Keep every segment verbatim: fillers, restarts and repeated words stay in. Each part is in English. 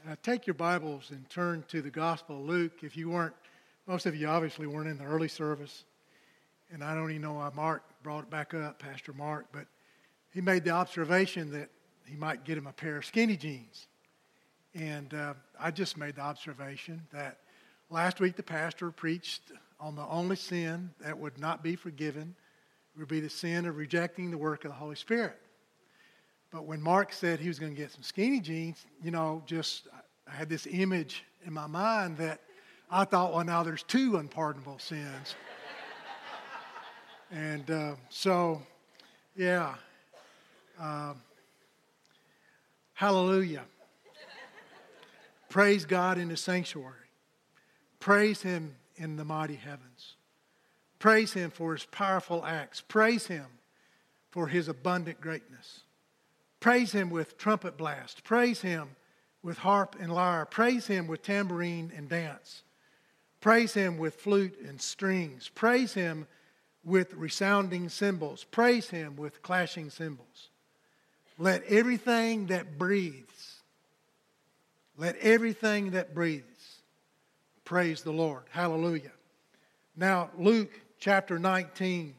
Uh, take your Bibles and turn to the Gospel of Luke. If you weren't, most of you obviously weren't in the early service. And I don't even know why Mark brought it back up, Pastor Mark, but he made the observation that he might get him a pair of skinny jeans. And uh, I just made the observation that last week the pastor preached on the only sin that would not be forgiven would be the sin of rejecting the work of the Holy Spirit. But when Mark said he was going to get some skinny jeans, you know, just I had this image in my mind that I thought, well, now there's two unpardonable sins. and uh, so, yeah, um, hallelujah. Praise God in the sanctuary. Praise Him in the mighty heavens. Praise Him for His powerful acts. Praise Him for His abundant greatness. Praise Him with trumpet blast. Praise Him with harp and lyre. Praise Him with tambourine and dance. Praise Him with flute and strings. Praise Him with resounding cymbals. Praise Him with clashing cymbals. Let everything that breathes, let everything that breathes praise the Lord. Hallelujah. Now, Luke chapter nineteen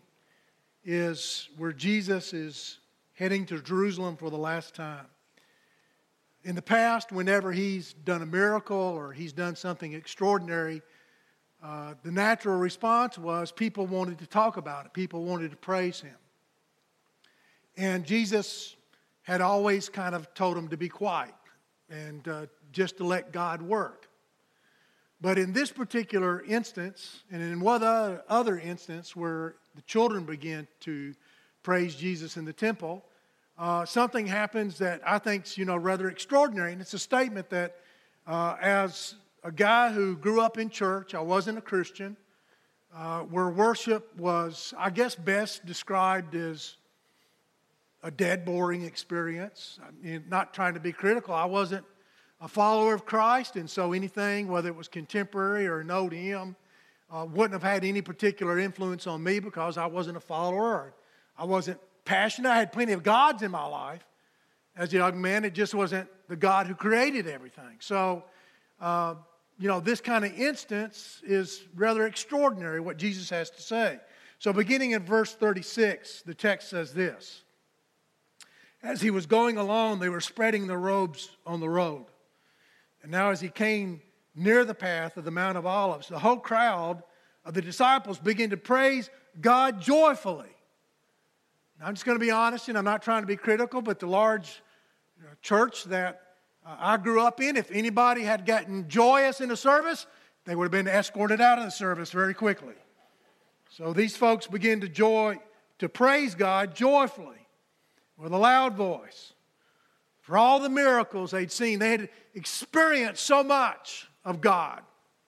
is where Jesus is heading to Jerusalem for the last time. In the past, whenever He's done a miracle or He's done something extraordinary, uh, the natural response was people wanted to talk about it. People wanted to praise Him. And Jesus had always kind of told them to be quiet and uh, just to let God work. But in this particular instance, and in one other, other instance where the children began to praise Jesus in the temple, uh, something happens that I think is, you know, rather extraordinary. And it's a statement that uh, as a guy who grew up in church, I wasn't a Christian, uh, where worship was, I guess, best described as a dead, boring experience. I mean, not trying to be critical. I wasn't a follower of Christ, and so anything, whether it was contemporary or an old hymn, uh, wouldn't have had any particular influence on me because I wasn't a follower or I wasn't passionate. I had plenty of gods in my life as a young man. It just wasn't the God who created everything. So, uh, you know, this kind of instance is rather extraordinary, what Jesus has to say. So beginning in verse thirty-six, the text says this. As He was going along, they were spreading their robes on the road. And now as He came near the path of the Mount of Olives, the whole crowd of the disciples began to praise God joyfully. Now, I'm just going to be honest, and I'm not trying to be critical, but the large church that uh, I grew up in, if anybody had gotten joyous in the service, they would have been escorted out of the service very quickly. So these folks began to joy, to praise God joyfully with a loud voice for all the miracles they'd seen. They had experienced so much of God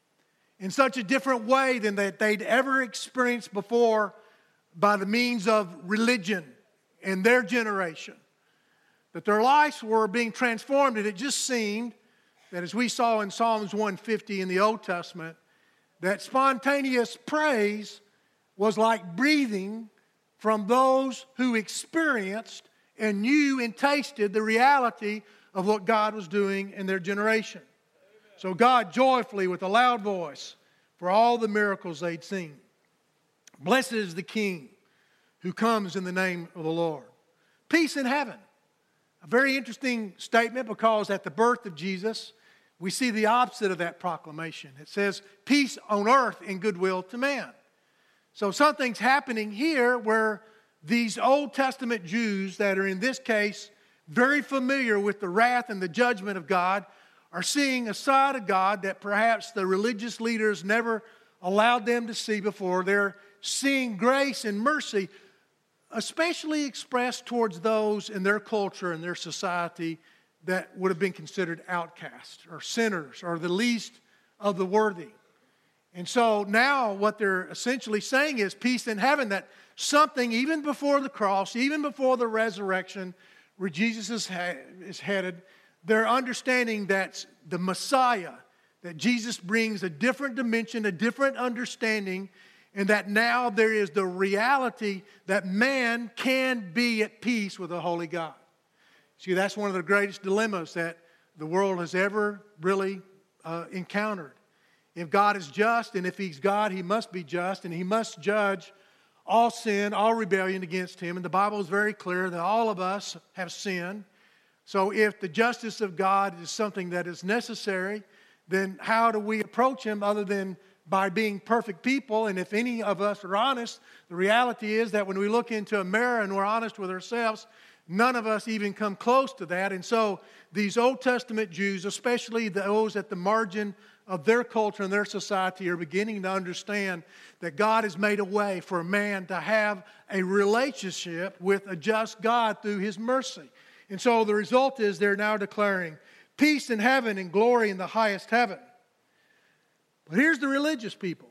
in such a different way than that they'd ever experienced before by the means of religion in their generation. That their lives were being transformed, and it just seemed that, as we saw in Psalms one fifty in the Old Testament, that spontaneous praise was like breathing from those who experienced and knew and tasted the reality of what God was doing in their generation. Amen. So God joyfully, with a loud voice, for all the miracles they'd seen. Blessed is the King who comes in the name of the Lord. Peace in heaven. A very interesting statement, because at the birth of Jesus, we see the opposite of that proclamation. It says, peace on earth and goodwill to man. So something's happening here where these Old Testament Jews that are in this case very familiar with the wrath and the judgment of God are seeing a side of God that perhaps the religious leaders never allowed them to see before. They're seeing grace and mercy, especially expressed towards those in their culture and their society that would have been considered outcasts or sinners or the least of the worthy. And so now what they're essentially saying is peace in heaven, that something even before the cross, even before the resurrection, where Jesus is, ha- is headed, they're understanding that the Messiah, that Jesus brings a different dimension, a different understanding, and that now there is the reality that man can be at peace with a holy God. See, that's one of the greatest dilemmas that the world has ever really uh, encountered. If God is just, and if He's God, He must be just, and He must judge all sin, all rebellion against Him. And the Bible is very clear that all of us have sinned. So if the justice of God is something that is necessary, then how do we approach Him other than by being perfect people? And if any of us are honest, the reality is that when we look into a mirror and we're honest with ourselves, none of us even come close to that. And so these Old Testament Jews, especially those at the margin of their culture and their society, are beginning to understand that God has made a way for a man to have a relationship with a just God through His mercy. And so the result is they're now declaring peace in heaven and glory in the highest heaven. But here's the religious people.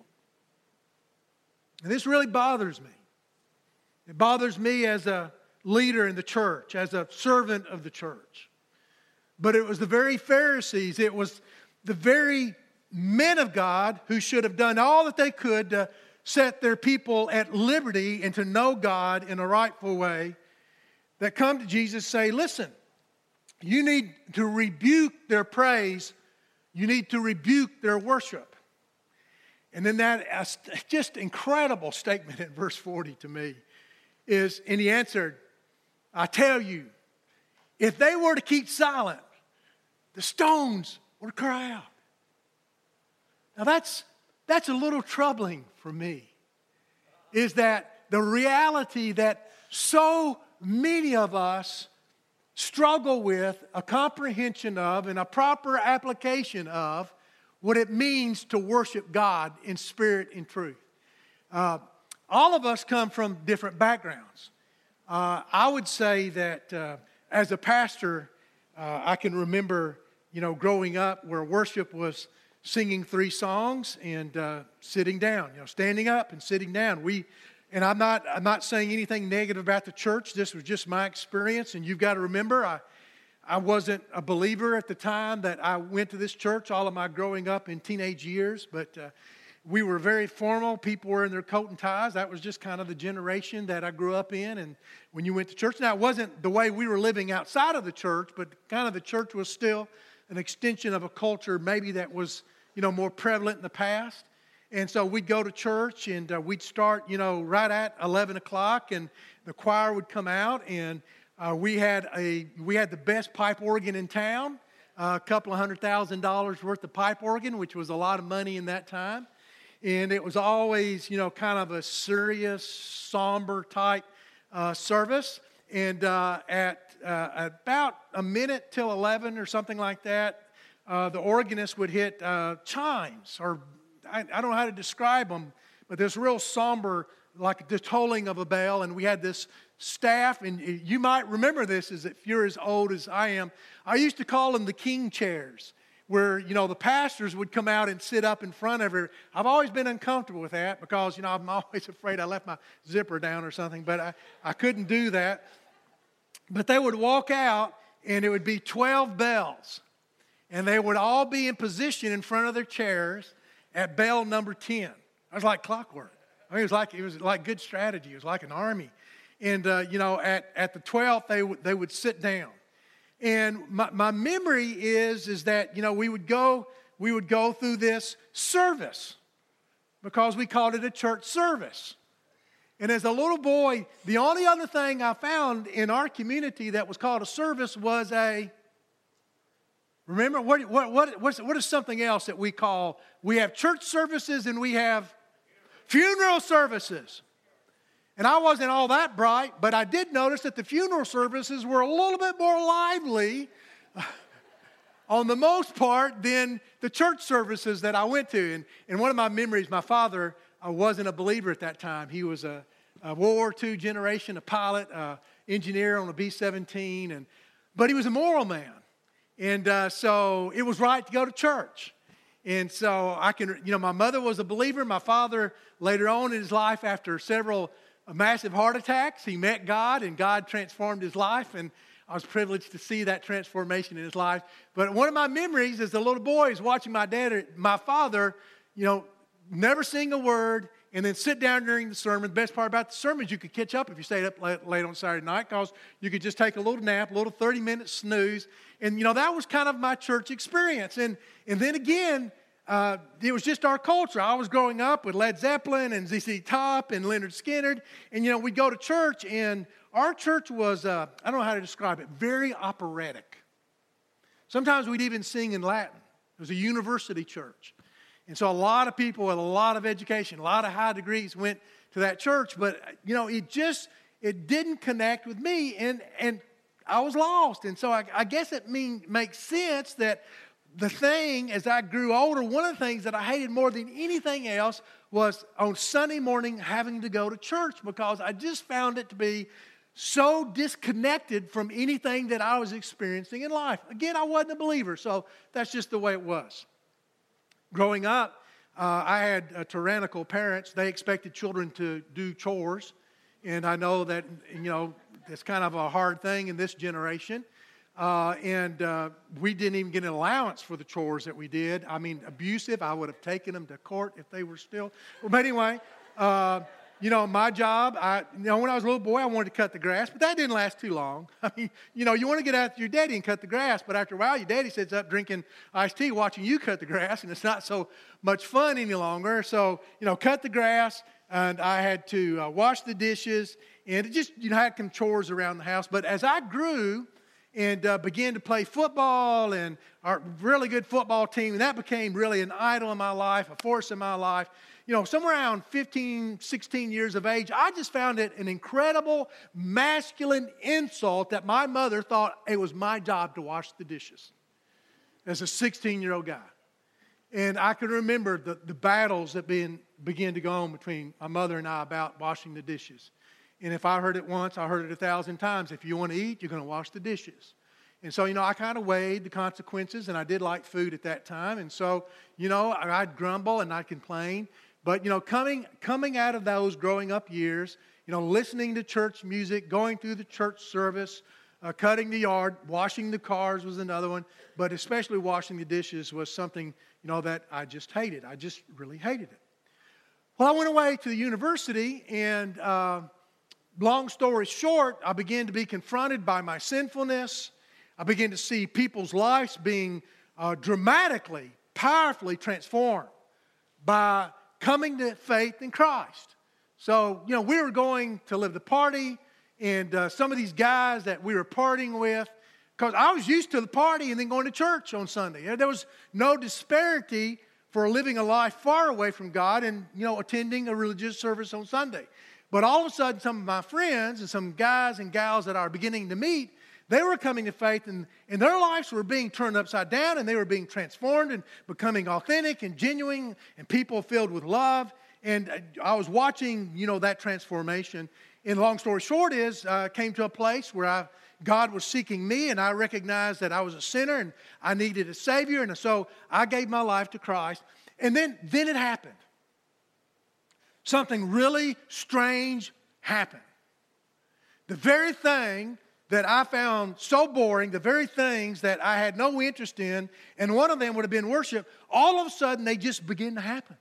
And this really bothers me. It bothers me as a leader in the church, as a servant of the church. But it was the very Pharisees, it was the very men of God who should have done all that they could to set their people at liberty and to know God in a rightful way, that come to Jesus and say, listen, you need to rebuke their praise. You need to rebuke their worship. And then that uh, just incredible statement in verse forty to me is, and He answered, I tell you, if they were to keep silent, the stones would cry out. Now that's, that's a little troubling for me, is that the reality that so many of us struggle with a comprehension of and a proper application of what it means to worship God in spirit and truth. Uh, all of us come from different backgrounds. Uh, I would say that uh, as a pastor, uh, I can remember, you know, growing up where worship was singing three songs and uh, sitting down, you know, standing up and sitting down. We, and I'm not, I'm not saying anything negative about the church. This was just my experience, and you've got to remember, I, I wasn't a believer at the time that I went to this church. All of my growing up in teenage years, but uh, we were very formal. People were in their coat and ties. That was just kind of the generation that I grew up in. And when you went to church, now it wasn't the way we were living outside of the church, but kind of the church was still an extension of a culture maybe that was, you know, more prevalent in the past. And so we'd go to church and uh, we'd start, you know, right at eleven o'clock, and the choir would come out, and uh, we had a we had the best pipe organ in town, uh, a couple of hundred thousand dollars worth of pipe organ, which was a lot of money in that time. And it was always, you know, kind of a serious, somber type uh, service. And uh, at uh, about a minute till eleven or something like that, uh, the organist would hit uh, chimes, or I, I don't know how to describe them, but this real somber, like the tolling of a bell. And we had this staff, and you might remember this as if you're as old as I am. I used to call them the king chairs, where, you know, the pastors would come out and sit up in front of her. I've always been uncomfortable with that because, you know, I'm always afraid I left my zipper down or something, but I, I couldn't do that. But they would walk out, and it would be twelve bells, and they would all be in position in front of their chairs at bell number ten. It was like clockwork. I mean, it was like it was like good strategy. It was like an army. And, uh, you know, at, at the twelfth, they, w- they would sit down. And my, my memory is, is that, you know, we would go we would go through this service because we called it a church service. And as a little boy, the only other thing I found in our community that was called a service was a, remember, what, what, what, what's, what is something else that we call, we have church services and we have funeral services. And I wasn't all that bright, but I did notice that the funeral services were a little bit more lively on the most part than the church services that I went to. And, and one of my memories, my father uh, wasn't a believer at that time. He was a, a World War Two generation, a pilot, uh, engineer on a B seventeen, and but he was a moral man. And uh, so it was right to go to church. And so I can, you know, my mother was a believer. My father, later on in his life, after several massive heart attacks, he met God, and God transformed his life. And I was privileged to see that transformation in his life. But one of my memories as a little boy is watching my dad, my father, you know, never sing a word, and then sit down during the sermon. The best part about the sermon is you could catch up if you stayed up late, late on Saturday night, because you could just take a little nap, a little thirty-minute snooze, and you know, that was kind of my church experience. And, and then again, uh, it was just our culture. I was growing up with Led Zeppelin and Z Z Top and Leonard Skinner. And, you know, we'd go to church, and our church was, uh, I don't know how to describe it, very operatic. Sometimes we'd even sing in Latin. It was a university church. And so a lot of people with a lot of education, a lot of high degrees went to that church. But, you know, it just, it didn't connect with me. And, and I was lost. And so I, I guess it mean, makes sense that the thing, as I grew older, one of the things that I hated more than anything else was on Sunday morning having to go to church, because I just found it to be so disconnected from anything that I was experiencing in life. Again, I wasn't a believer, so that's just the way it was. Growing up, uh, I had uh, tyrannical parents. They expected children to do chores, and I know that, you know, it's kind of a hard thing in this generation. Uh, and uh, we didn't even get an allowance for the chores that we did. I mean, abusive. I would have taken them to court if they were still. But anyway, uh, you know, my job, I, you know, when I was a little boy, I wanted to cut the grass, but that didn't last too long. I mean, you know, you want to get after your daddy and cut the grass, but after a while, your daddy sits up drinking iced tea watching you cut the grass, and it's not so much fun any longer. So, you know, cut the grass, and I had to uh, wash the dishes, and it just, you know, had some chores around the house. But as I grew and uh, began to play football, and our really good football team, and that became really an idol in my life, a force in my life. You know, somewhere around fifteen, sixteen years of age, I just found it an incredible masculine insult that my mother thought it was my job to wash the dishes as a sixteen-year-old guy. And I can remember the, the battles that being, began to go on between my mother and I about washing the dishes. And if I heard it once, I heard it a thousand times. If you want to eat, you're going to wash the dishes. And so, you know, I kind of weighed the consequences, and I did like food at that time. And so, you know, I'd grumble and I'd complain. But, you know, coming coming out of those growing up years, you know, listening to church music, going through the church service, uh, cutting the yard, washing the cars was another one. But especially washing the dishes was something, you know, that I just hated. I just really hated it. Well, I went away to the university, and uh, long story short, I began to be confronted by my sinfulness. I began to see people's lives being uh, dramatically, powerfully transformed by coming to faith in Christ. So, you know, we were going to live the party, and uh, some of these guys that we were partying with, because I was used to the party and then going to church on Sunday. There was no disparity for living a life far away from God and, you know, attending a religious service on Sunday. But all of a sudden, some of my friends and some guys and gals that I were beginning to meet, they were coming to faith, and, and their lives were being turned upside down, and they were being transformed and becoming authentic and genuine and people filled with love. And I was watching, you know, that transformation. And long story short is, I uh, came to a place where I, God was seeking me, and I recognized that I was a sinner and I needed a Savior. And so I gave my life to Christ. And then, then it happened. Something really strange happened. The very thing that I found so boring, the very things that I had no interest in, and one of them would have been worship, all of a sudden they just began to happen.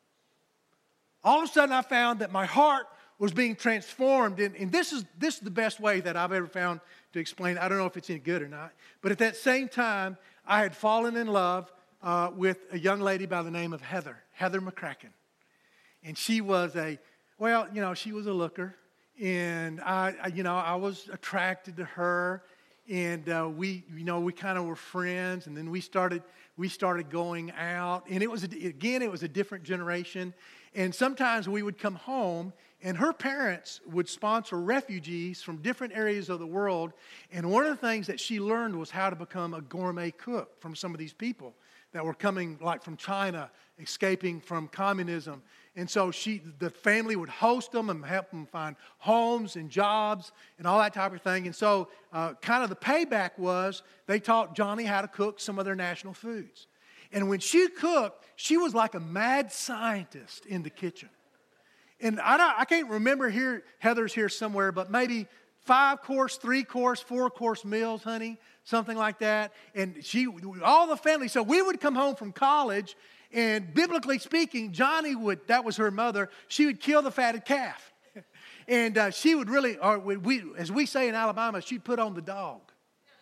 All of a sudden I found that my heart was being transformed, and, and this is this is the best way that I've ever found to explain it. I don't know if it's any good or not, but at that same time, I had fallen in love uh, with a young lady by the name of Heather, Heather McCracken. And she was a, well, you know, she was a looker. And I, I, you know, I was attracted to her, and uh, we, you know, we kind of were friends. And then we started, we started going out, and it was a, again, it was a different generation. And sometimes we would come home, and her parents would sponsor refugees from different areas of the world. And one of the things that she learned was how to become a gourmet cook from some of these people that were coming, like from China, escaping from communism. And so she, the family would host them and help them find homes and jobs and all that type of thing. And so uh, kind of the payback was they taught Johnny how to cook some of their national foods. And when she cooked, she was like a mad scientist in the kitchen. And I, don't, I can't remember here, Heather's here somewhere, but maybe five course, three course, four course meals, honey, something like that. And she, all the family, so we would come home from college. And biblically speaking, Johnny would, that was her mother, she would kill the fatted calf. And uh, she would really, or we, as we say in Alabama, she'd put on the dog.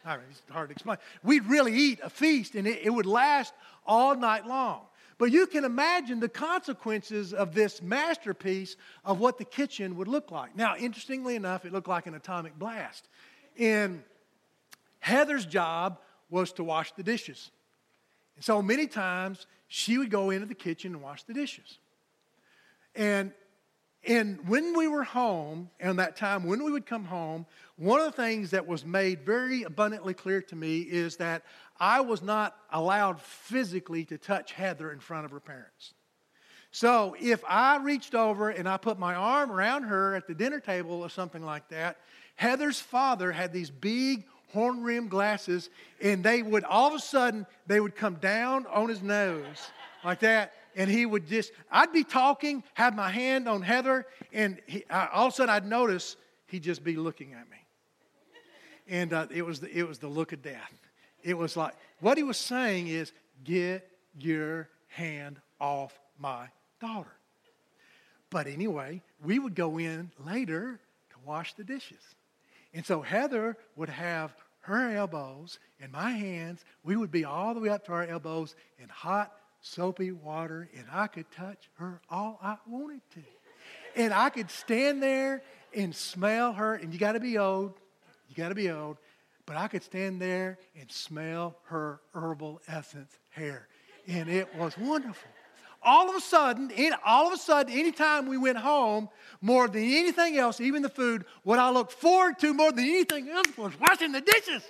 I mean, it's hard to explain. We'd really eat a feast, and it, it would last all night long. But you can imagine the consequences of this masterpiece of what the kitchen would look like. Now, interestingly enough, it looked like an atomic blast. And Heather's job was to wash the dishes. And so many times, she would go into the kitchen and wash the dishes. And And when we were home, and that time when we would come home, one of the things that was made very abundantly clear to me is that I was not allowed physically to touch Heather in front of her parents. So if I reached over and I put my arm around her at the dinner table or something like that, Heather's father had these big horn-rimmed glasses, and they would, all of a sudden, they would come down on his nose like that. And he would just, I'd be talking, have my hand on Heather, and he, I, all of a sudden I'd notice he'd just be looking at me. And uh, it was the, it was the look of death. It was like, what he was saying is, get your hand off my daughter. But anyway, we would go in later to wash the dishes. And so Heather would have her elbows and my hands. We would be all the way up to our elbows in hot, soapy water, and I could touch her all I wanted to. And I could stand there and smell her, and you got to be old, you got to be old, but I could stand there and smell her herbal essence hair, and it was wonderful. All of a sudden, all of a sudden, anytime we went home, more than anything else, even the food, what I looked forward to more than anything else was washing the dishes.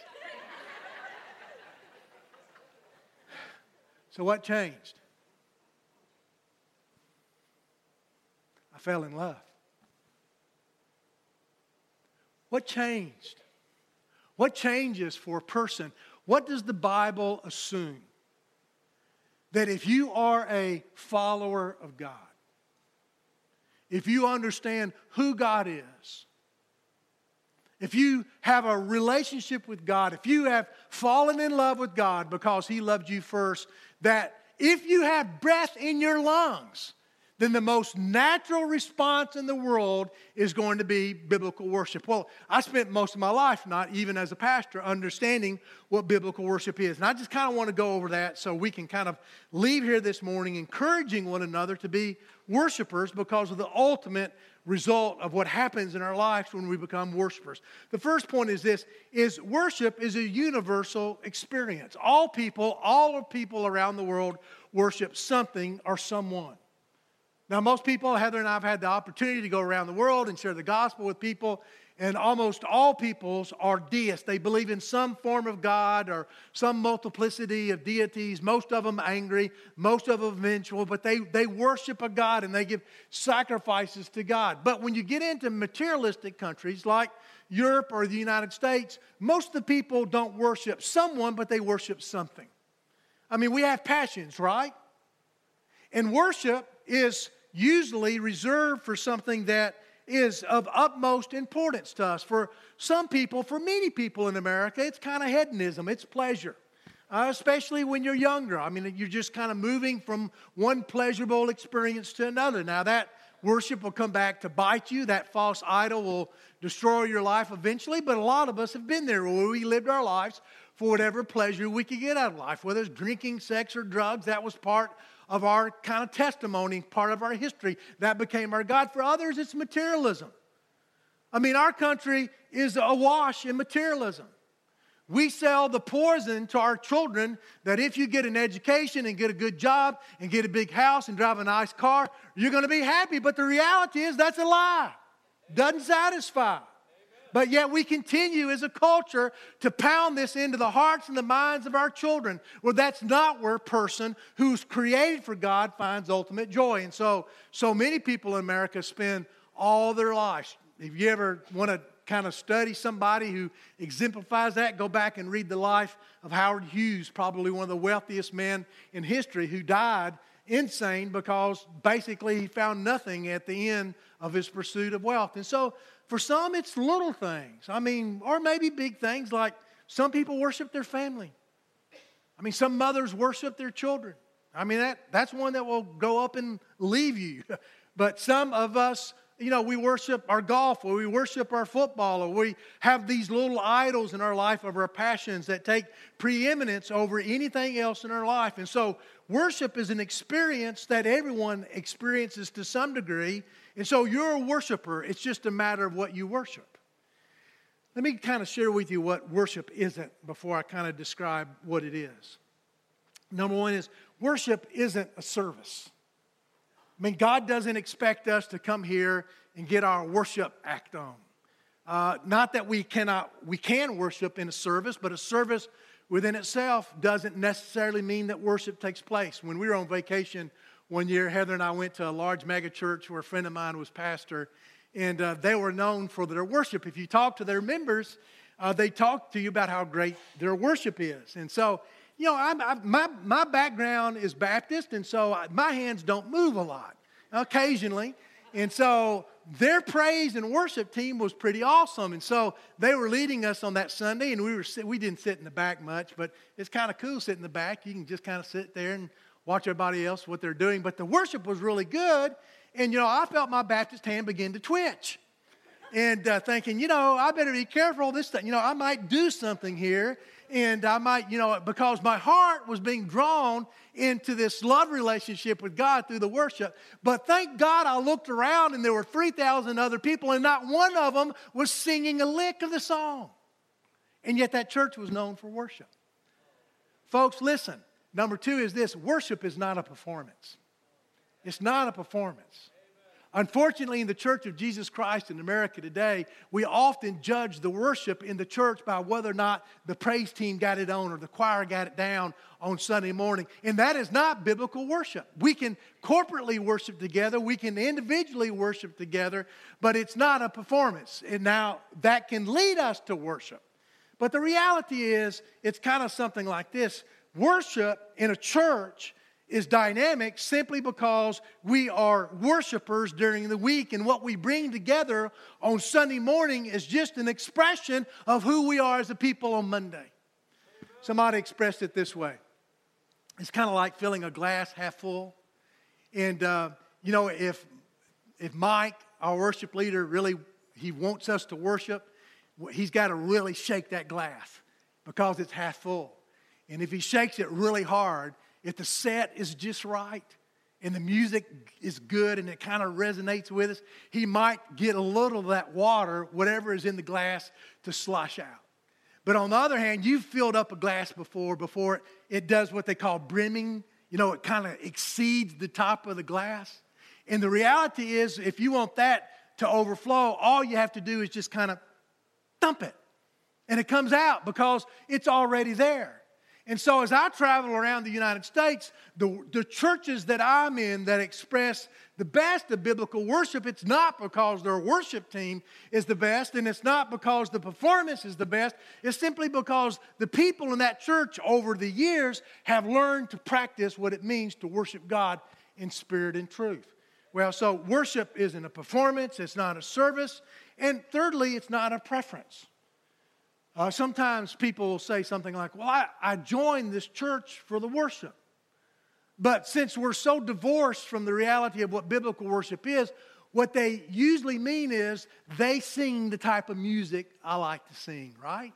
So what changed? I fell in love. What changed? What changes for a person? What does the Bible assume? That if you are a follower of God, if you understand who God is, if you have a relationship with God, if you have fallen in love with God because He loved you first, that if you have breath in your lungs, then the most natural response in the world is going to be biblical worship. Well, I spent most of my life, not even as a pastor, understanding what biblical worship is. And I just kind of want to go over that so we can kind of leave here this morning encouraging one another to be worshipers because of the ultimate result of what happens in our lives when we become worshipers. The first point is this, is worship is a universal experience. All people, all of people around the world worship something or someone. Now, most people, Heather and I have had the opportunity to go around the world and share the gospel with people, and almost all peoples are deists. They believe in some form of God or some multiplicity of deities, most of them angry, most of them vengeful, but they, they worship a God and they give sacrifices to God. But when you get into materialistic countries like Europe or the United States, most of the people don't worship someone, but they worship something. I mean, we have passions, right? And worship is usually reserved for something that is of utmost importance to us. For some people, for many people in America, it's kind of hedonism, it's pleasure. Uh, especially when you're younger. I mean, you're just kind of moving from one pleasurable experience to another. Now that worship will come back to bite you. That false idol will destroy your life eventually. But a lot of us have been there where we lived our lives for whatever pleasure we could get out of life. Whether it's drinking, sex, or drugs, that was part of our kind of testimony, part of our history. That became our God. For others, it's materialism. I mean, our country is awash in materialism. We sell the poison to our children that if you get an education and get a good job and get a big house and drive a nice car, you're going to be happy. But the reality is that's a lie. Doesn't satisfy. But yet we continue as a culture to pound this into the hearts and the minds of our children. Well, that's not where a person who's created for God finds ultimate joy. And so, so many people in America spend all their lives. If you ever want to kind of study somebody who exemplifies that, go back and read the life of Howard Hughes, probably one of the wealthiest men in history, who died insane because basically he found nothing at the end of his pursuit of wealth. And so for some, it's little things. I mean, or maybe big things like some people worship their family. I mean, some mothers worship their children. I mean, that, that's one that will go up and leave you. But some of us you know, we worship our golf, or we worship our football, or we have these little idols in our life of our passions that take preeminence over anything else in our life. And so worship is an experience that everyone experiences to some degree. And so you're a worshiper. It's just a matter of what you worship. Let me kind of share with you what worship isn't before I kind of describe what it is. Number one is worship isn't a service. I mean, God doesn't expect us to come here and get our worship act on. Uh, not that we cannot, we can worship in a service, but a service within itself doesn't necessarily mean that worship takes place. When we were on vacation one year, Heather and I went to a large mega church where a friend of mine was pastor, and uh, they were known for their worship. If you talk to their members, uh, they talk to you about how great their worship is. And so, you know, I'm, I, my, my background is Baptist, and so I, my hands don't move a lot, occasionally. And so their praise and worship team was pretty awesome. And so they were leading us on that Sunday, and we were we didn't sit in the back much, but it's kind of cool sitting in the back. You can just kind of sit there and watch everybody else, what they're doing. But the worship was really good, and, you know, I felt my Baptist hand begin to twitch. And uh, thinking, you know, I better be careful this time. You know, I might do something here. And I might, you know, because my heart was being drawn into this love relationship with God through the worship. But thank God I looked around and there were three thousand other people and not one of them was singing a lick of the song. And yet that church was known for worship. Folks, listen. Number two is this. Worship is not a performance. It's not a performance. Unfortunately, in the Church of Jesus Christ in America today, we often judge the worship in the church by whether or not the praise team got it on or the choir got it down on Sunday morning. And that is not biblical worship. We can corporately worship together. We can individually worship together, but it's not a performance. And now that can lead us to worship. But the reality is, it's kind of something like this. Worship in a church is dynamic simply because we are worshipers during the week, and what we bring together on Sunday morning is just an expression of who we are as a people on Monday. Somebody expressed it this way. It's kind of like filling a glass half full. And, uh, you know, if, if Mike, our worship leader, really, he wants us to worship, he's got to really shake that glass because it's half full. And if he shakes it really hard, if the set is just right and the music is good and it kind of resonates with us, he might get a little of that water, whatever is in the glass, to slosh out. But on the other hand, you've filled up a glass before, before it does what they call brimming. You know, it kind of exceeds the top of the glass. And the reality is, if you want that to overflow, all you have to do is just kind of thump it. And it comes out because it's already there. And so as I travel around the United States, the, the churches that I'm in that express the best of biblical worship, it's not because their worship team is the best, and it's not because the performance is the best. It's simply because the people in that church over the years have learned to practice what it means to worship God in spirit and truth. Well, so worship isn't a performance, it's not a service, and thirdly, it's not a preference. Uh, sometimes people will say something like, well, I, I joined this church for the worship. But since we're so divorced from the reality of what biblical worship is, what they usually mean is they sing the type of music I like to sing, right?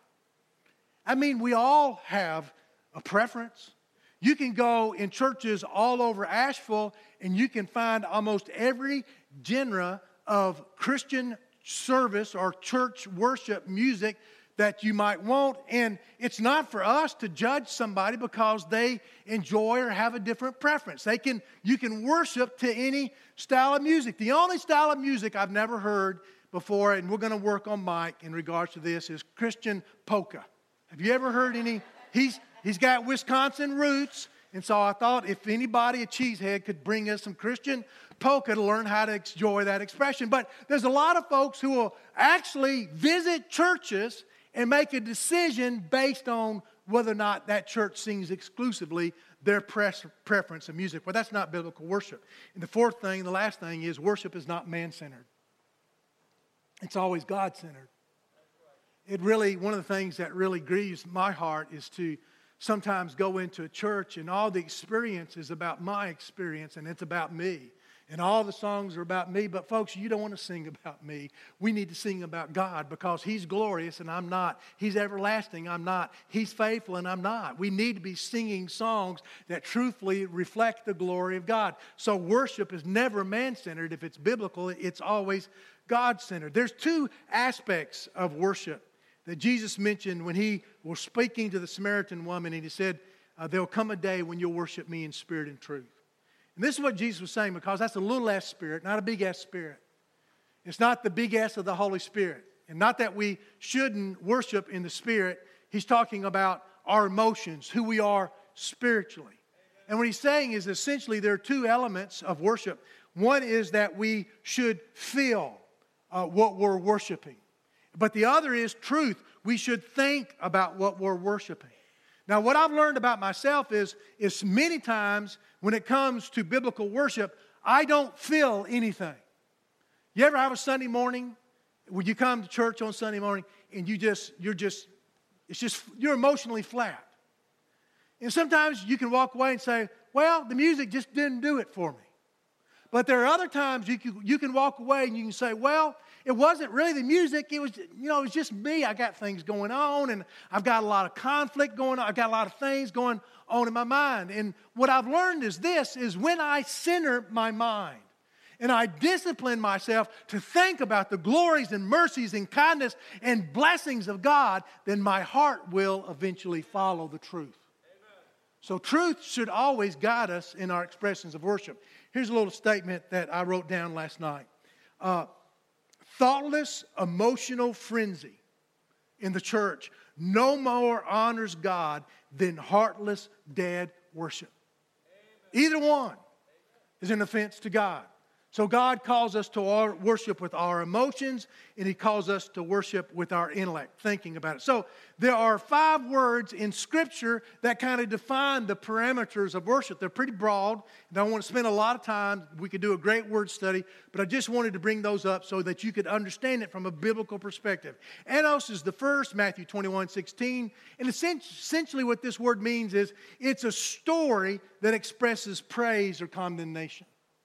I mean, we all have a preference. You can go in churches all over Asheville and you can find almost every genre of Christian service or church worship music that you might want, and it's not for us to judge somebody because they enjoy or have a different preference. They can, you can worship to any style of music. The only style of music I've never heard before, and we're going to work on Mike in regards to this, is Christian polka. Have you ever heard any? He's he's got Wisconsin roots, and so I thought if anybody, a cheesehead, could bring us some Christian polka to learn how to enjoy that expression. But there's a lot of folks who will actually visit churches and make a decision based on whether or not that church sings exclusively their preference of music. Well, that's not biblical worship. And the fourth thing, the last thing is worship is not man-centered. It's always God-centered. It really, one of the things that really grieves my heart is to sometimes go into a church and all the experience is about my experience and it's about me. And all the songs are about me. But folks, you don't want to sing about me. We need to sing about God because He's glorious and I'm not. He's everlasting, I'm not. He's faithful and I'm not. We need to be singing songs that truthfully reflect the glory of God. So worship is never man-centered. If it's biblical, it's always God-centered. There's two aspects of worship that Jesus mentioned when He was speaking to the Samaritan woman, and He said, uh, there'll come a day when you'll worship me in spirit and truth. And this is what Jesus was saying, because that's a little S spirit, not a big S spirit. It's not the big S of the Holy Spirit. And not that we shouldn't worship in the Spirit. He's talking about our emotions, who we are spiritually. And what He's saying is essentially there are two elements of worship. One is that we should feel uh, what we're worshiping. But the other is truth. We should think about what we're worshiping. Now, what I've learned about myself is, is many times when it comes to biblical worship, I don't feel anything. You ever have a Sunday morning when you come to church on Sunday morning and you just, you're just, it's just, you're emotionally flat. And sometimes you can walk away and say, well, the music just didn't do it for me. But there are other times you can, you can walk away and you can say, well, it wasn't really the music. It was, you know, it was just me. I got things going on, and I've got a lot of conflict going on. I've got a lot of things going on in my mind. And what I've learned is this, is when I center my mind and I discipline myself to think about the glories and mercies and kindness and blessings of God, then my heart will eventually follow the truth. Amen. So truth should always guide us in our expressions of worship. Here's a little statement that I wrote down last night. Uh, Thoughtless emotional frenzy in the church no more honors God than heartless dead worship. Amen. Either one is an offense to God. So God calls us to our worship with our emotions, and He calls us to worship with our intellect, thinking about it. So there are five words in Scripture that kind of define the parameters of worship. They're pretty broad, and I don't want to spend a lot of time. We could do a great word study, but I just wanted to bring those up so that you could understand it from a biblical perspective. Anos is the first, Matthew twenty-one sixteen, and essentially what this word means is it's a story that expresses praise or condemnation.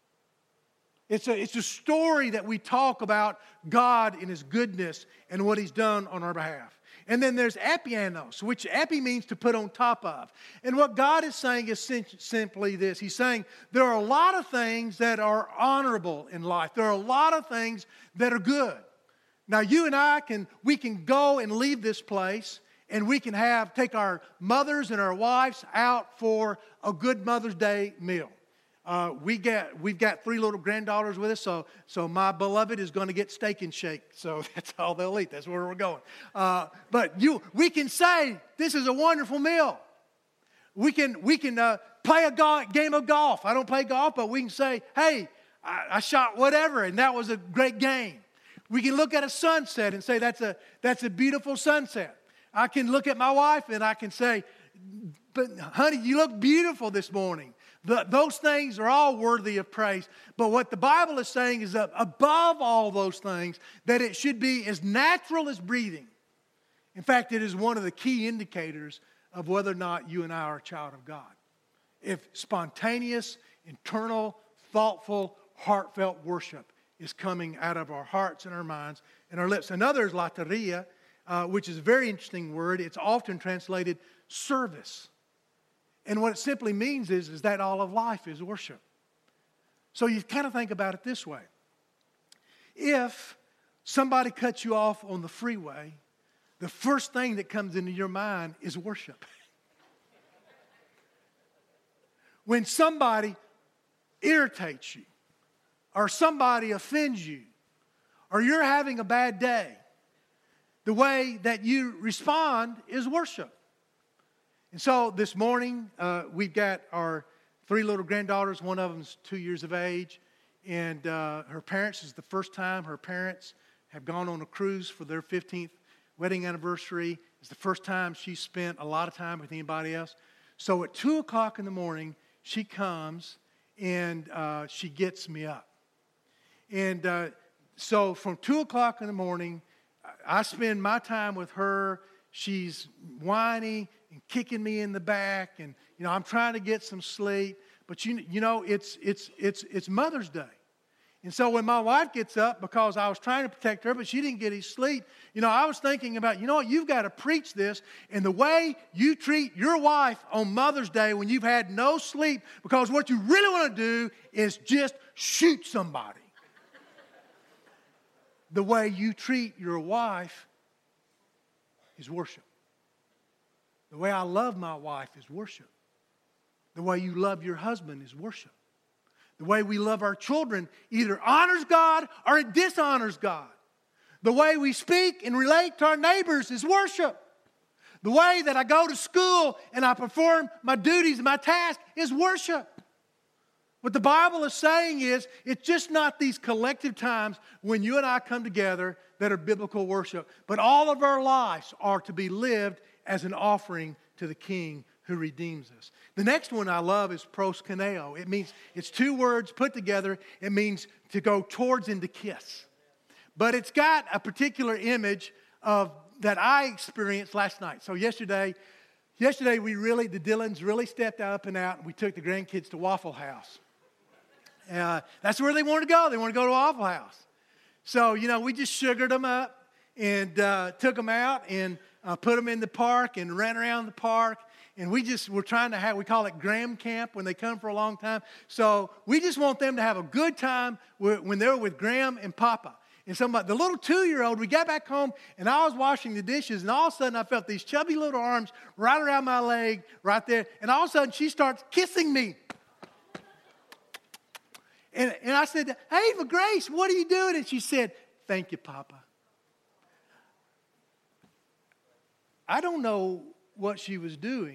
It's a, it's a story that we talk about God and His goodness and what He's done on our behalf. And then there's epianos, which epi means to put on top of. And what God is saying is sim- simply this. He's saying there are a lot of things that are honorable in life. There are a lot of things that are good. Now you and I can, we can go and leave this place, and we can have, take our mothers and our wives out for a good Mother's Day meal. Uh, we get, we've got three little granddaughters with us, so, so my beloved is going to get Steak and Shake. So that's all they'll eat. That's where we're going. Uh, but you, we can say, this is a wonderful meal. We can, we can uh, play a go- game of golf. I don't play golf, but we can say, hey, I, I shot whatever, and that was a great game. We can look at a sunset and say, that's a, that's a beautiful sunset. I can look at my wife and I can say, but honey, you look beautiful this morning. The, those things are all worthy of praise. But what the Bible is saying is that above all those things, that it should be as natural as breathing. In fact, it is one of the key indicators of whether or not you and I are a child of God. If spontaneous, internal, thoughtful, heartfelt worship is coming out of our hearts and our minds and our lips. Another is latria, uh, which is a very interesting word. It's often translated service. And what it simply means is, is that all of life is worship. So you kind of think about it this way. If somebody cuts you off on the freeway, the first thing that comes into your mind is worship. When somebody irritates you, or somebody offends you, or you're having a bad day, the way that you respond is worship. And so this morning, uh, we've got our three little granddaughters. One of them's two years of age. And uh, her parents, is the first time her parents have gone on a cruise for their fifteenth wedding anniversary. It's the first time she spent a lot of time with anybody else. So at two o'clock in the morning, she comes and uh, she gets me up. And uh, so from two o'clock in the morning, I spend my time with her. She's whiny and kicking me in the back, and you You know, I'm trying to get some sleep. But, you, you know, it's, it's, it's, it's Mother's Day. And so when my wife gets up, because I was trying to protect her, but she didn't get any sleep, you know, I was thinking about, you know what, you've got to preach this. And the way you treat your wife on Mother's Day when you've had no sleep, because what you really want to do is just shoot somebody. The way you treat your wife is worship. The way I love my wife is worship. The way you love your husband is worship. The way we love our children either honors God or it dishonors God. The way we speak and relate to our neighbors is worship. The way that I go to school and I perform my duties and my task is worship. What the Bible is saying is, it's just not these collective times when you and I come together that are biblical worship, but all of our lives are to be lived as an offering to the King who redeems us. The next one I love is proskuneo. It means, it's two words put together. It means to go towards and to kiss. But it's got a particular image of that I experienced last night. So yesterday, yesterday we really, the Dillons really stepped up and out, and we took the grandkids to Waffle House. Uh, that's where they wanted to go. They wanted to go to Waffle House. So, you know, we just sugared them up and uh, took them out and uh, put them in the park and ran around the park. And we just, we're trying to have, we call it Graham Camp when they come for a long time. So we just want them to have a good time when they're with Graham and Papa. And so my, the little two-year-old, we got back home, and I was washing the dishes, and all of a sudden I felt these chubby little arms right around my leg, right there. And all of a sudden she starts kissing me. And, and I said, "Hey, Eva Grace, what are you doing?" And she said, "Thank you, Papa." I don't know what she was doing.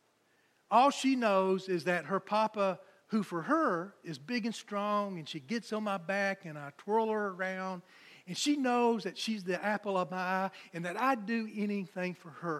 All she knows is that her papa, who for her is big and strong, and she gets on my back and I twirl her around, and she knows that she's the apple of my eye and that I'd do anything for her.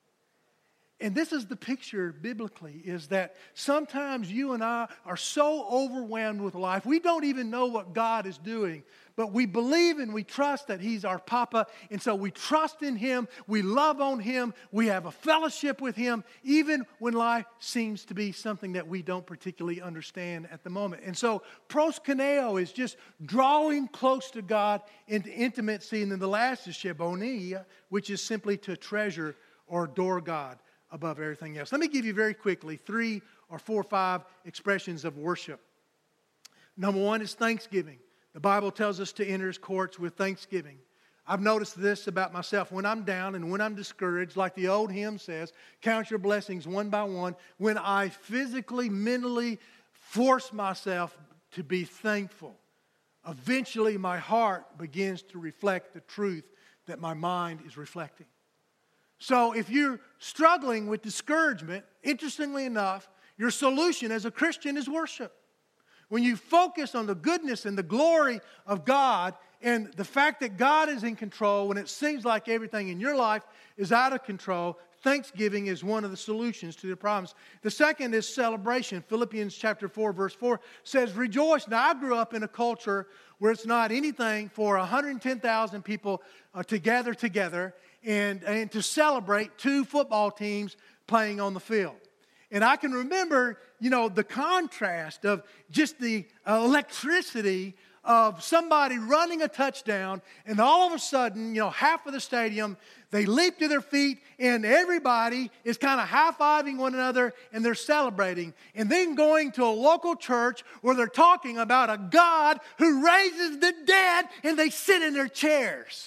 And this is the picture biblically, is that sometimes you and I are so overwhelmed with life, we don't even know what God is doing. But we believe and we trust that He's our Papa. And so we trust in Him. We love on Him. We have a fellowship with Him, even when life seems to be something that we don't particularly understand at the moment. And so proskuneo is just drawing close to God into intimacy. And then the last is shebonia, which is simply to treasure or adore God above everything else. Let me give you very quickly three or four or five expressions of worship. Number one is thanksgiving. The Bible tells us to enter His courts with thanksgiving. I've noticed this about myself. When I'm down and when I'm discouraged, like the old hymn says, count your blessings one by one. When I physically, mentally force myself to be thankful, eventually my heart begins to reflect the truth that my mind is reflecting. So if you're struggling with discouragement, interestingly enough, your solution as a Christian is worship. When you focus on the goodness and the glory of God and the fact that God is in control when it seems like everything in your life is out of control, thanksgiving is one of the solutions to the problems. The second is celebration. Philippians chapter four, verse four says, rejoice. Now, I grew up in a culture where it's not anything for one hundred ten thousand people uh, to gather together and, and to celebrate two football teams playing on the field. And I can remember, you know, the contrast of just the uh, electricity of somebody running a touchdown, and all of a sudden, you know, half of the stadium, they leap to their feet, and everybody is kind of high-fiving one another, and they're celebrating. And then going to a local church where they're talking about a God who raises the dead, and they sit in their chairs.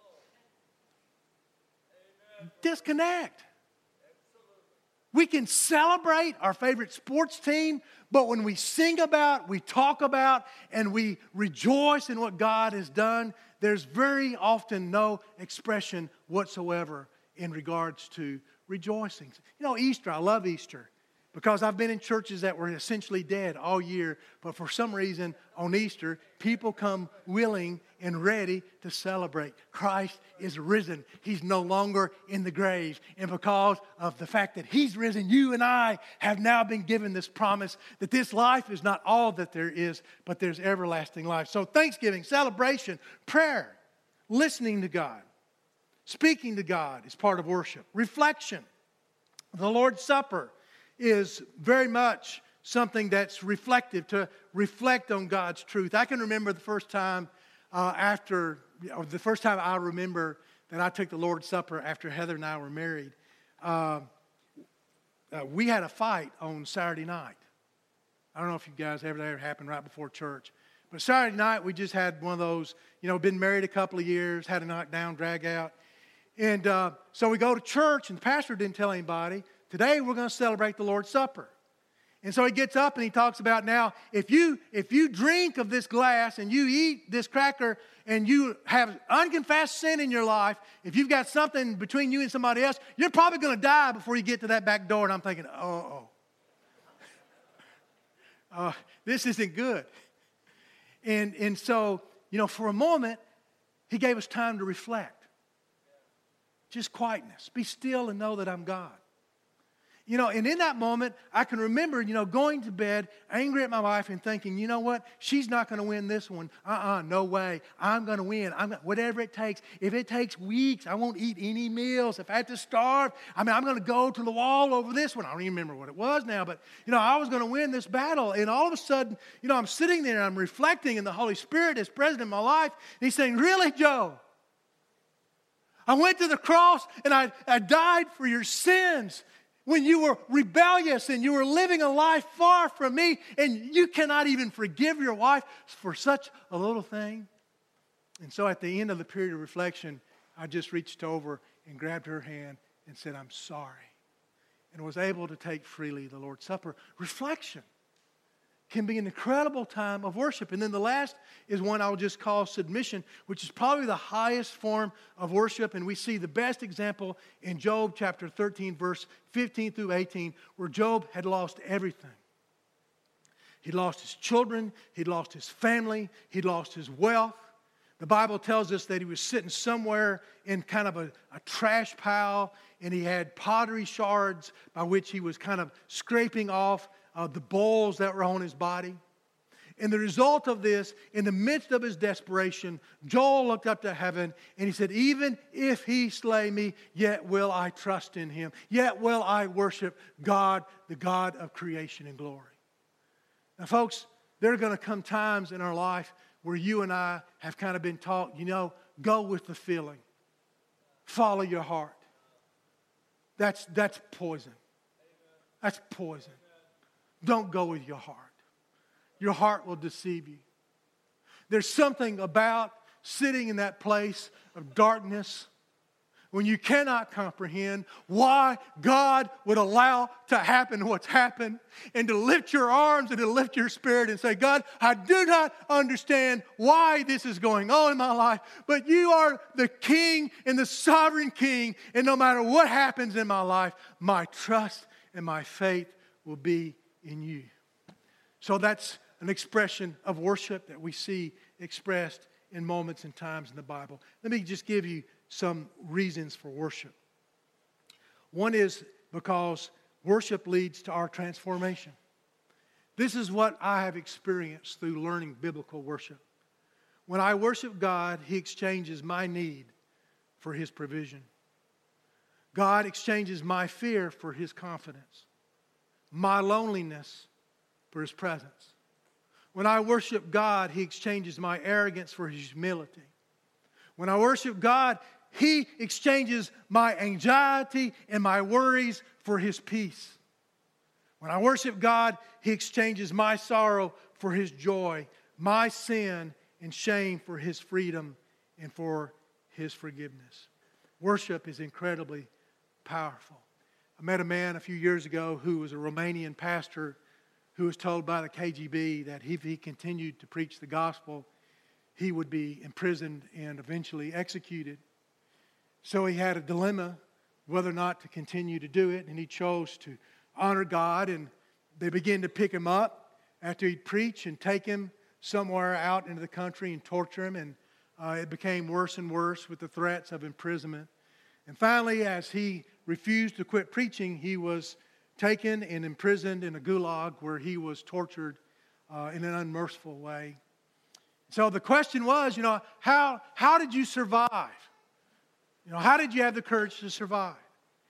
Amen. Disconnect. We can celebrate our favorite sports team, but when we sing about, we talk about, and we rejoice in what God has done, there's very often no expression whatsoever in regards to rejoicing. You know, Easter, I love Easter because I've been in churches that were essentially dead all year, but for some reason on Easter, people come willing and ready to celebrate. Christ is risen. He's no longer in the grave. And because of the fact that He's risen, you and I have now been given this promise that this life is not all that there is, but there's everlasting life. So thanksgiving, celebration, prayer, listening to God, speaking to God is part of worship. Reflection, the Lord's Supper is very much something that's reflective, to reflect on God's truth. I can remember the first time uh, after, or the first time I remember that I took the Lord's Supper after Heather and I were married. Uh, uh, we had a fight on Saturday night. I don't know if you guys ever that ever happened right before church. But Saturday night, we just had one of those, you know, been married a couple of years, had a knockdown, drag out. And uh, so we go to church, and the pastor didn't tell anybody, today we're going to celebrate the Lord's Supper. And so he gets up and he talks about, now, if you if you drink of this glass and you eat this cracker and you have unconfessed sin in your life, if you've got something between you and somebody else, you're probably going to die before you get to that back door. And I'm thinking, oh, uh, this isn't good. And, and so, you know, for a moment, he gave us time to reflect. Just quietness. Be still and know that I'm God. You know, and in that moment, I can remember, you know, going to bed angry at my wife and thinking, you know what? She's not going to win this one. Uh-uh, no way. I'm going to win. I'm gonna, whatever it takes. If it takes weeks, I won't eat any meals. If I have to starve, I mean, I'm going to go to the wall over this one. I don't even remember what it was now, but, you know, I was going to win this battle. And all of a sudden, you know, I'm sitting there and I'm reflecting, and the Holy Spirit is present in my life. And He's saying, really, Joe? I went to the cross and I, I died for your sins. When you were rebellious and you were living a life far from me, and you cannot even forgive your wife for such a little thing. And so at the end of the period of reflection, I just reached over and grabbed her hand and said, I'm sorry. And was able to take freely the Lord's Supper. Reflection can be an incredible time of worship. And then the last is one I'll just call submission, which is probably the highest form of worship. And we see the best example in Job chapter thirteen, verse fifteen through eighteen, where Job had lost everything. He'd lost his children, he'd lost his family, he'd lost his wealth. The Bible tells us that he was sitting somewhere in kind of a, a trash pile, and he had pottery shards by which he was kind of scraping off Uh, the bowls that were on his body. And the result of this, in the midst of his desperation, Joel looked up to heaven and he said, even if he slay me, yet will I trust in him. Yet will I worship God, the God of creation and glory. Now, folks, there are going to come times in our life where you and I have kind of been taught, you know, go with the feeling. Follow your heart. That's, that's poison. That's poison. Don't go with your heart. Your heart will deceive you. There's something about sitting in that place of darkness when you cannot comprehend why God would allow to happen what's happened, and to lift your arms and to lift your spirit and say, God, I do not understand why this is going on in my life, but you are the King and the sovereign King, and no matter what happens in my life, my trust and my faith will be in you. So that's an expression of worship that we see expressed in moments and times in the Bible. Let me just give you some reasons for worship. One is because worship leads to our transformation. This is what I have experienced through learning biblical worship. When I worship God, He exchanges my need for His provision. God exchanges my fear for His confidence, my loneliness for His presence. When I worship God, He exchanges my arrogance for His humility. When I worship God, He exchanges my anxiety and my worries for His peace. When I worship God, He exchanges my sorrow for His joy, my sin and shame for His freedom and for His forgiveness. Worship is incredibly powerful. I met a man a few years ago who was a Romanian pastor who was told by the K G B that if he continued to preach the gospel, he would be imprisoned and eventually executed. So he had a dilemma whether or not to continue to do it, and he chose to honor God, and they began to pick him up after he'd preach and take him somewhere out into the country and torture him, and uh, it became worse and worse with the threats of imprisonment. And finally, as he refused to quit preaching, he was taken and imprisoned in a gulag where he was tortured uh, in an unmerciful way. So the question was, you know, how, how did you survive? You know, how did you have the courage to survive?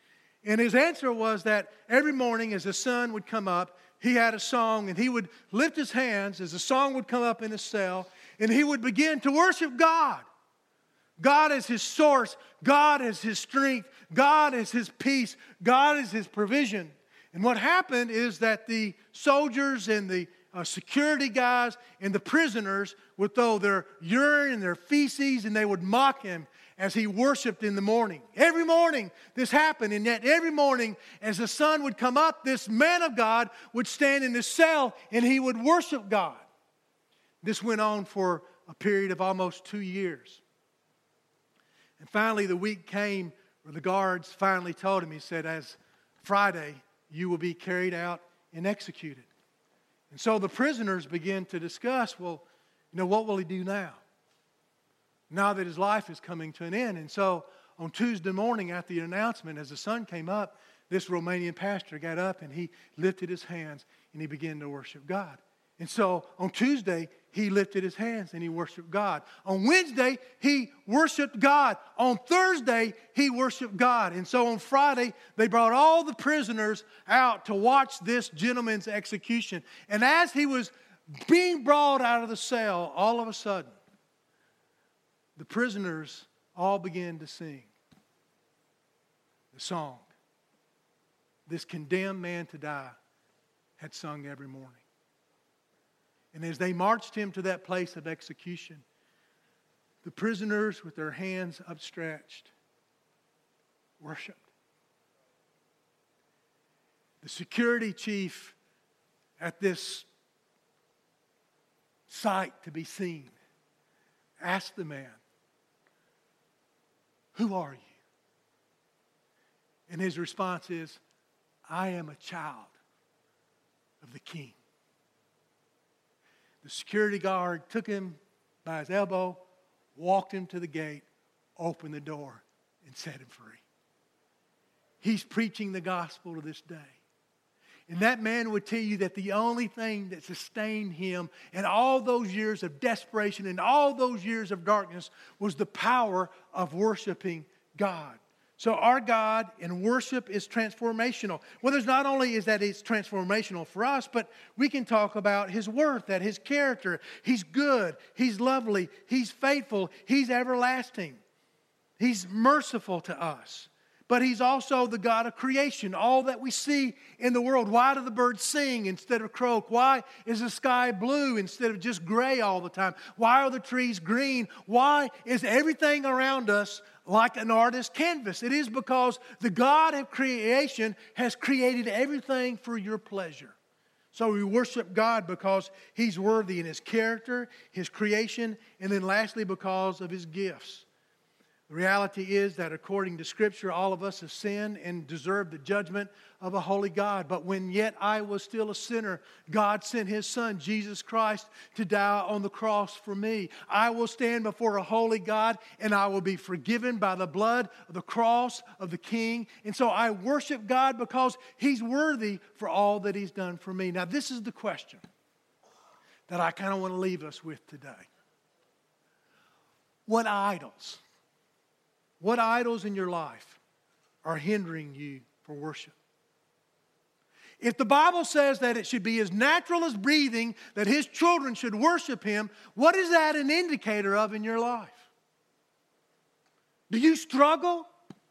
And his answer was that every morning as the sun would come up, he had a song, and he would lift his hands as the song would come up in his cell, and he would begin to worship God. God is his source. God is his strength. God is his peace. God is his provision. And what happened is that the soldiers and the uh, security guys and the prisoners would throw their urine and their feces, and they would mock him as he worshiped in the morning. Every morning this happened, and yet every morning as the sun would come up, this man of God would stand in his cell and he would worship God. This went on for a period of almost two years. And finally the week came where the guards finally told him, he said, as Friday you will be carried out and executed. And so the prisoners began to discuss, well, you know, what will he do now? Now that his life is coming to an end. And so on Tuesday morning after the announcement, as the sun came up, this Romanian pastor got up and he lifted his hands and he began to worship God. And so on Tuesday, he lifted his hands and he worshiped God. On Wednesday, he worshiped God. On Thursday, he worshiped God. And so on Friday, they brought all the prisoners out to watch this gentleman's execution. And as he was being brought out of the cell, all of a sudden, the prisoners all began to sing the song this condemned man to die had sung every morning. And as they marched him to that place of execution, the prisoners with their hands upstretched worshiped. The security chief at this sight to be seen asked the man, "Who are you?" And his response is, "I am a child of the King." The security guard took him by his elbow, walked him to the gate, opened the door, and set him free. He's preaching the gospel to this day. And that man would tell you that the only thing that sustained him in all those years of desperation and all those years of darkness was the power of worshiping God. So our God in worship is transformational. Well, there's not only is that it's transformational for us, but we can talk about His worth, that His character, He's good, He's lovely, He's faithful, He's everlasting. He's merciful to us. But He's also the God of creation, all that we see in the world. Why do the birds sing instead of croak? Why is the sky blue instead of just gray all the time? Why are the trees green? Why is everything around us like an artist's canvas? It is because the God of creation has created everything for your pleasure. So we worship God because He's worthy in His character, His creation, and then lastly because of His gifts. The reality is that according to Scripture, all of us have sinned and deserve the judgment of a holy God. But when yet I was still a sinner, God sent His Son, Jesus Christ, to die on the cross for me. I will stand before a holy God and I will be forgiven by the blood of the cross of the King. And so I worship God because He's worthy for all that He's done for me. Now this is the question that I kind of want to leave us with today. What idols? What idols in your life are hindering you for worship? If the Bible says that it should be as natural as breathing, that His children should worship Him, what is that an indicator of in your life? Do you struggle?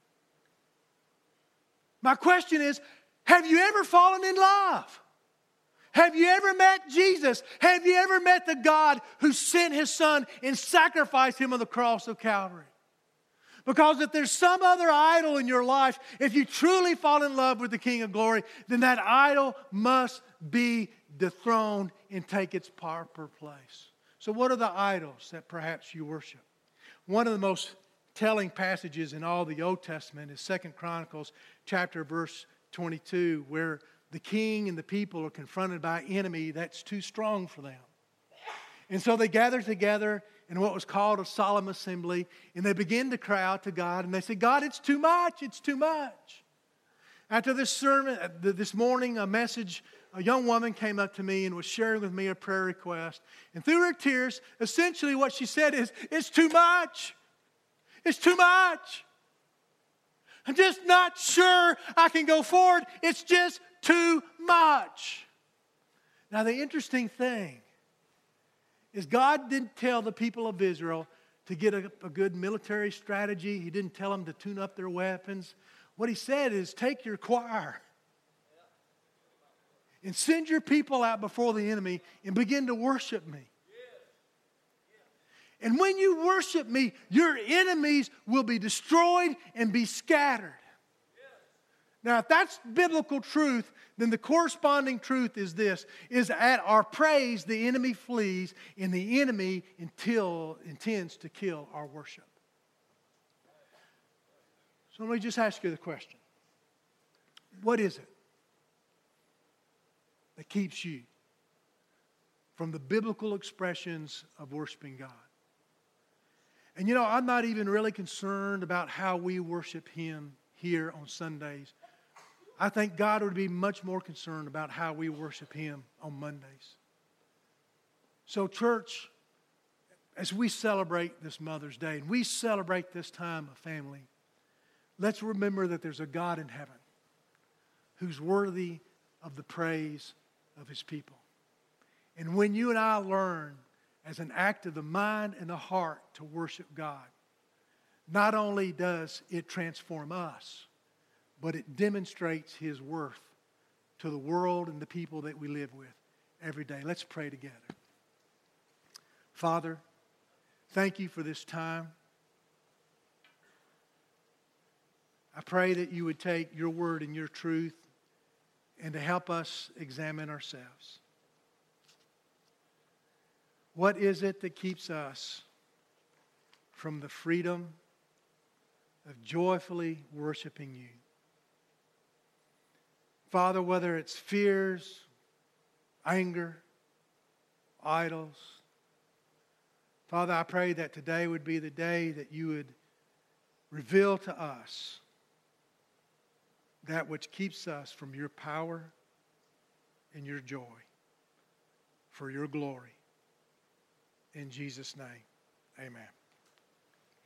My question is, have you ever fallen in love? Have you ever met Jesus? Have you ever met the God who sent His Son and sacrificed Him on the cross of Calvary? Because if there's some other idol in your life, if you truly fall in love with the King of Glory, then that idol must be dethroned and take its proper place. So what are the idols that perhaps you worship? One of the most telling passages in all the Old Testament is Second Chronicles chapter verse twenty-two, where the king and the people are confronted by an enemy that's too strong for them. And so they gather together in what was called a solemn assembly, and they begin to cry out to God, and they say, God, it's too much, it's too much. After this sermon, this morning, a message, a young woman came up to me and was sharing with me a prayer request. And through her tears, essentially what she said is, it's too much. It's too much. I'm just not sure I can go forward. It's just too much. Now, the interesting thing is God didn't tell the people of Israel to get a, a good military strategy. He didn't tell them to tune up their weapons. What he said is, take your choir and send your people out before the enemy and begin to worship me. And when you worship me, your enemies will be destroyed and be scattered. Now, if that's biblical truth, then the corresponding truth is this, is at our praise, the enemy flees, and the enemy until, intends to kill our worship. So let me just ask you the question. What is it that keeps you from the biblical expressions of worshiping God? And you know, I'm not even really concerned about how we worship Him here on Sundays. I think God would be much more concerned about how we worship Him on Mondays. So church, as we celebrate this Mother's Day and we celebrate this time of family, let's remember that there's a God in heaven who's worthy of the praise of His people. And when you and I learn as an act of the mind and the heart to worship God, not only does it transform us, but it demonstrates His worth to the world and the people that we live with every day. Let's pray together. Father, thank you for this time. I pray that you would take your word and your truth and to help us examine ourselves. What is it that keeps us from the freedom of joyfully worshiping you? Father, whether it's fears, anger, idols, Father, I pray that today would be the day that you would reveal to us that which keeps us from your power and your joy for your glory. In Jesus' name, amen.